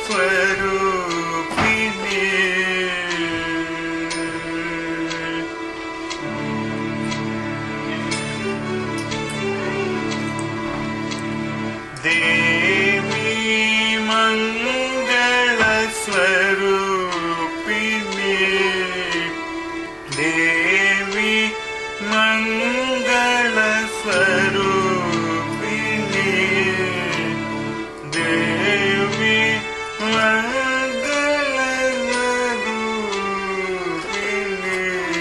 स्वरूपिणी देवी मंगल स्वरूपिणी देवी मंगल स्वरूपिणी देवी मंगल स्वरूपिणी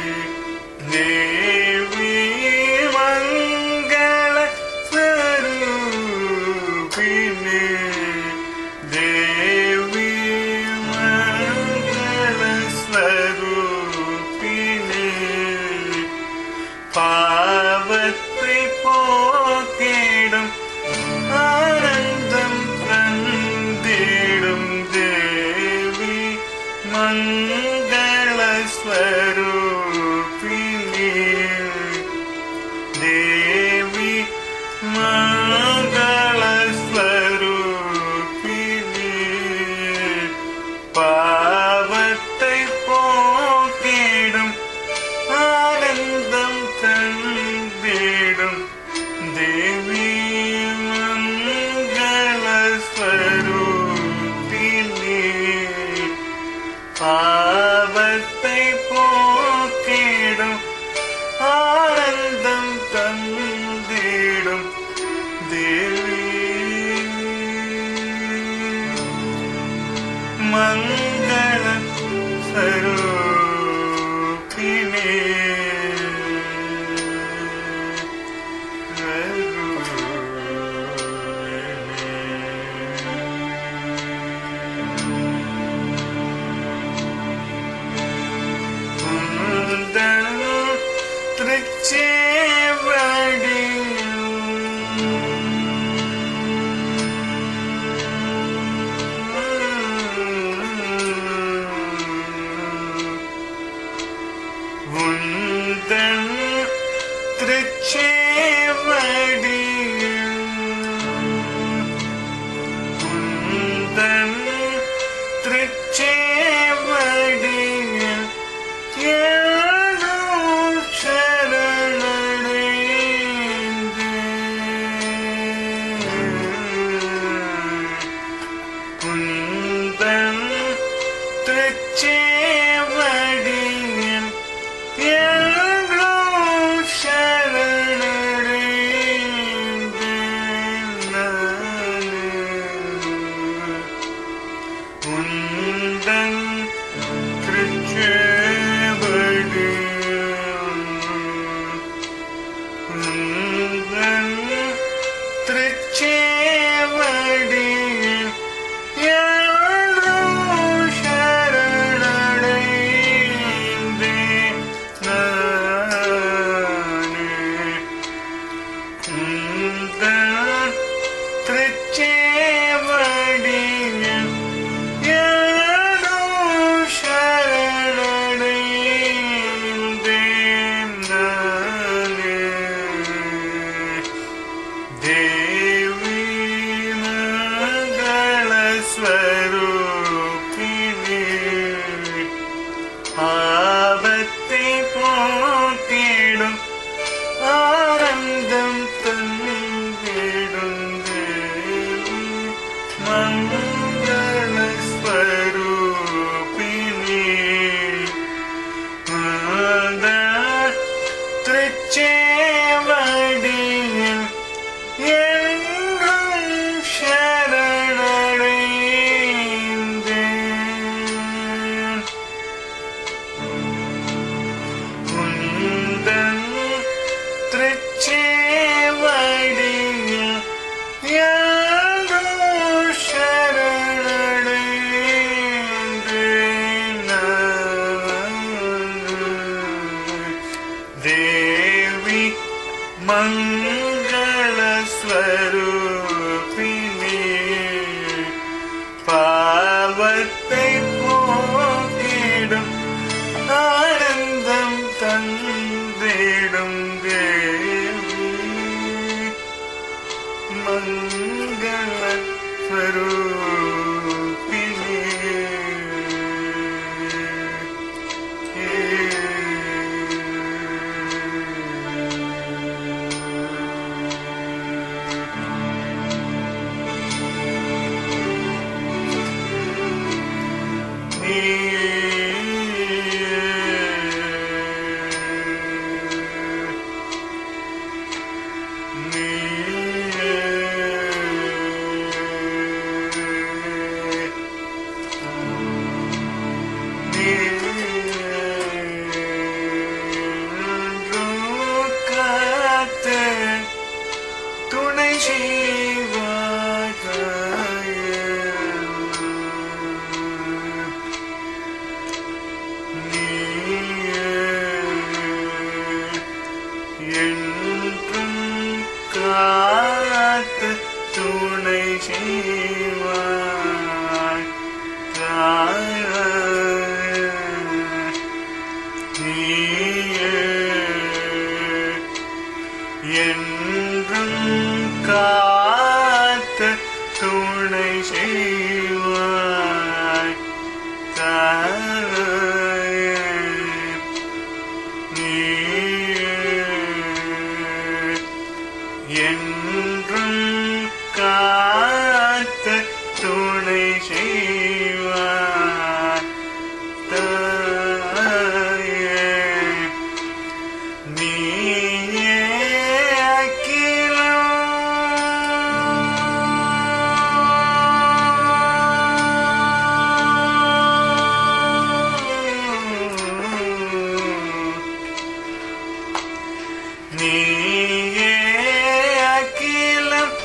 देवी मंगल स्वरूपिणी देवी मंगल स्वरूपिणी पावत्ते पोकेडुम आनंदम तंदिडुम देवी मंगल स्वरूपिणी देवी मंगल स्वरूपिणी पावत्ते पोकेडुम आनंदम तंदिडुम देवी मंगल स्वरूपिणी पावत्ते पोकेडुम आनंदम तंदिडुम देवी मंगल स्वरूपिणी पावत्ते पोकेडुम आनंदम तंदिडुम देवी मंगल स्वरूपिणी मंगल त्रिचेवडियल देवी मंगल स्वरूपिणी पावत्ते पोकेडुम आनंदम तंदिडुम देवी मंगल स्वरूपिणी செய்வாய் தாயே நீயே என்றும் காத்த துணை செய்வாய் தாயே நீயே நீயே அகிலம்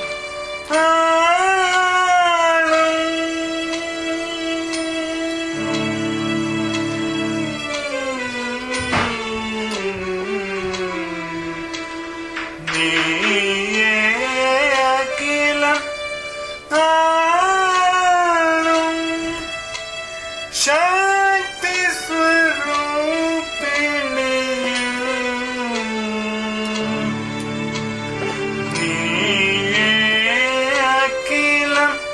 நீயே அகிலம் சக்தி ஸ்வரூபிணி நீயே அகிலம்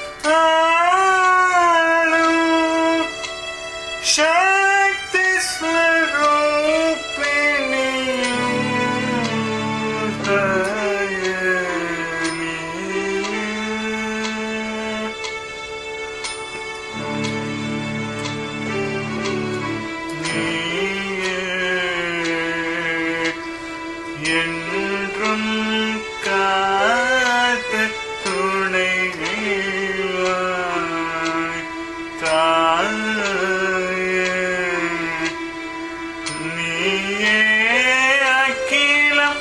சக்தி ஸ்வரூபிணி தாயே என்றும் காத்த துணை செய்வாய் தாயே நீயே அகிலம்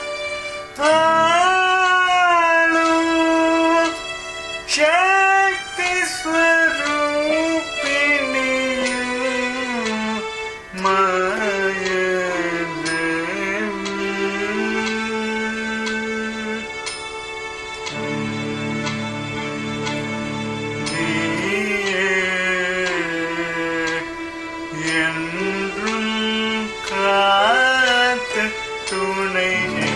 சக்தி ஸ்வரூபிணி என்றும் காத்த துணை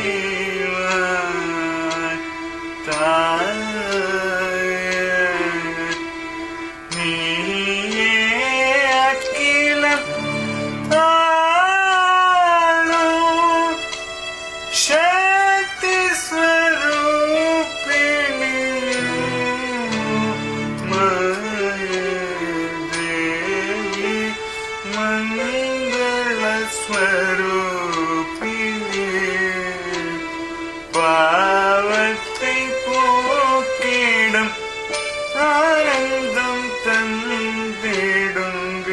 செய்வாய் தாயே நீயே அகிலம் சக்தி ஸ்வரூபிணி மங்கள ஸ்வரூபிணி பாவத்தை போக்கிடும் ஆனந்தம் தந்திடுங்க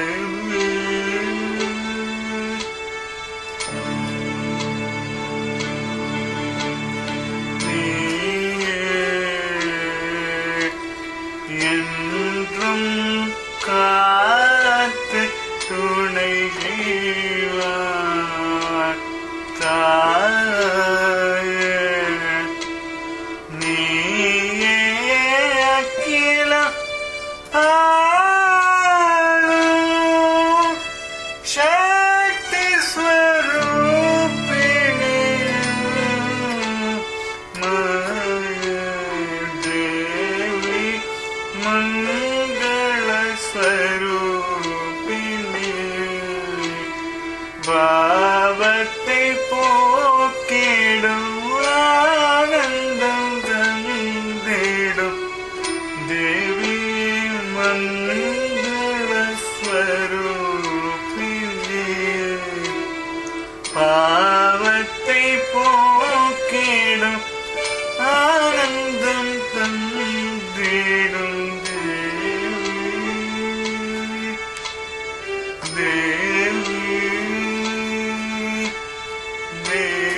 என்றும் காத்த துணை செய்வாய் தாயே நீயே அகிலம் சக்தி ஸ்வரூபிணி தேவி மங்கள ஸ்வரூபிணி பாவத்தை போக்கிடும் ஆனந்தம் தந்திடும் தேவி மங்கள ஸ்வரூபிணி பாவத்தை போக்கிடும் ஆனந்தம் தந்திடும் தேவி தேவி